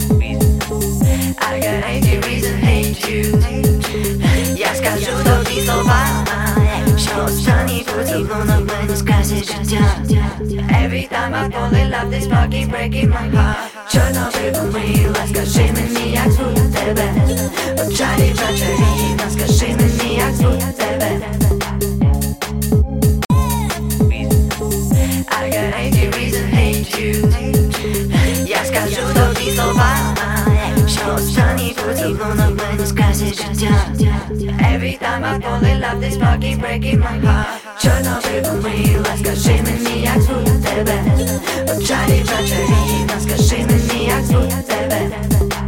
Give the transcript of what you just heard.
I got 80 reason hate you. Я скажу, долгие слова, что станет путем, но мы не скажешь ждет. Every time I fall in love, this fucking breaking my heart. Чернобыль умрила, скажи мені, як звуть тебе. Очалі вечеріна, скажи мені, як звуть тебе. I got 80 reason hate you. Я скажу довгі слова, що станет путем, но ми не скажеш ждет. Every time I fall in love, this fucking breaking my heart. Чорнобиль умрила, скажи мені, як звуть тебе. Очалі вечеріна, скажи мені, як звуть тебе.